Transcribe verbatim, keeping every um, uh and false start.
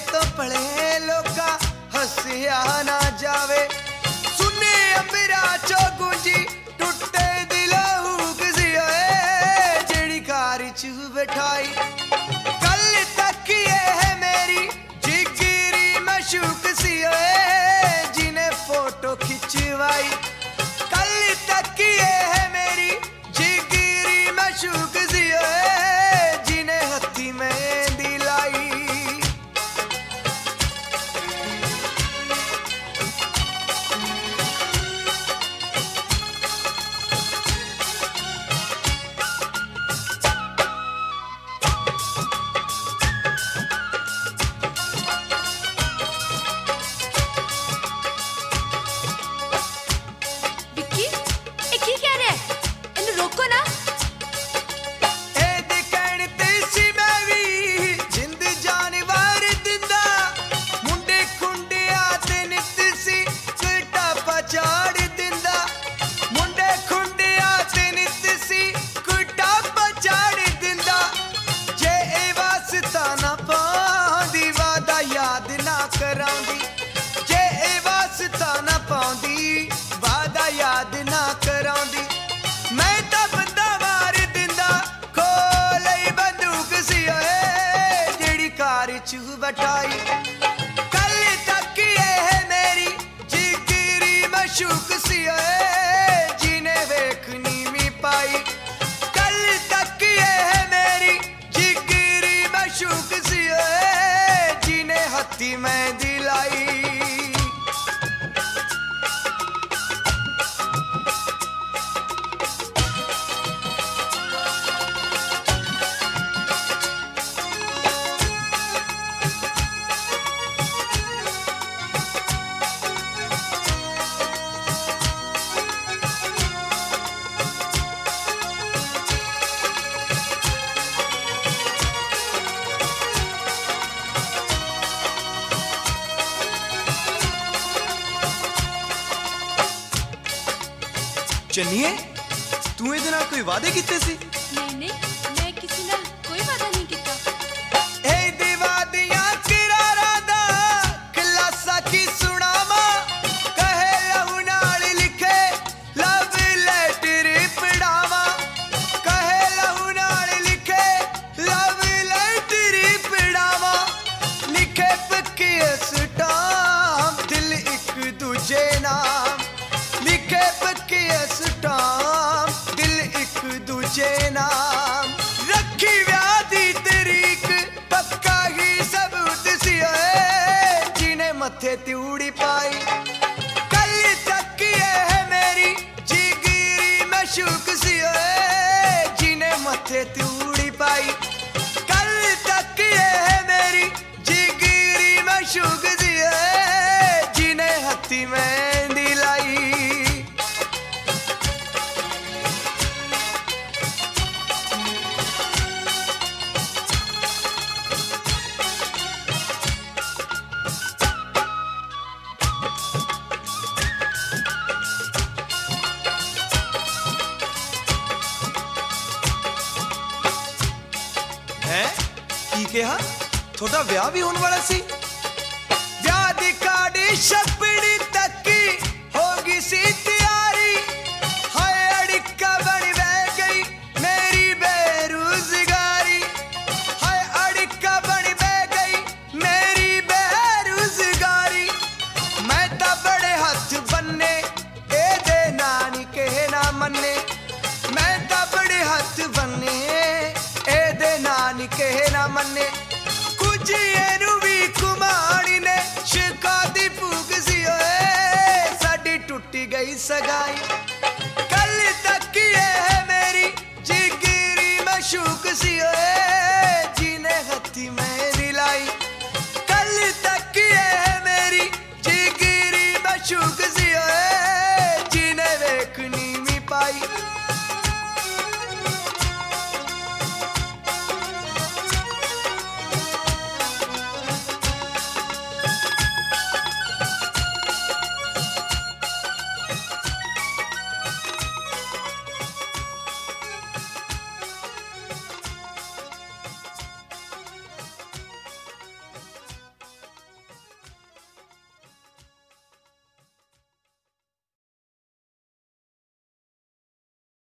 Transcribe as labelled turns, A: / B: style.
A: तो पले लोका हसिया ना जावे सुने अबरा चो गुंजी टुटे दिलों किसी जेड़ी कार च बैठाई कल तक ये है मेरी जिगरी मशूक सी जिन्हें फोटो खिंचवाई कल तक ये है मेरी जिगरी मशूक सी जिन्हें हथी में दिलाई बटाई कल तक ये है मेरी जिगरी मशूक सी जिन्हें वेखनी मी पाई कल तक ये है मेरी जिगरी मशूक सी जिन्हें हथी में दिलाई चन्निए तू ਇਹਦੇ ਨਾਲ कोई वादे कीते सी
B: नहीं नहीं मैं किसी नाल कोई वादा नहीं कीता
A: ए दीवादियां किरारा दा खलासा की सुनावा कहे लहू नाल लिखे लव लेटर पढ़ावा कहे लहू नाल लिखे लव लेटर पढ़ावा लिखे पक्के स्टाम दिल एक दूजे नाम लिखे पक्के स्टाम दिल एक दूजे नाम रखी व्याधी तरीक पक्का ही सबूत सी जिन्हें मथे त्यूड़ी पाई कल तक ये है मेरी जिगरी मशूक सी जिन्हें मथे त्यूड़ी पाई कल तक ये है मेरी जिगरी मशूक सी जिन्हें हथी में दिलाई कहा थोड़ा ब्याह भी होने वाला सी ब्याह दी काड़ी छपड़ी तक होगी सी तैयारी हाय अड़िका बन बह गई मेरी बेरोजगारी हाय अड़िका बन बह गई मेरी बेरोजगारी मैं तो बड़े हाथ बनने ए दे नानी के ना मन्ने मैं तो बड़े हाथ बनने ए दे नानी के ना मन्ने कुछ एनू भी कुमारी ने शिका दी फूक सी साडी टुटी गई सगाई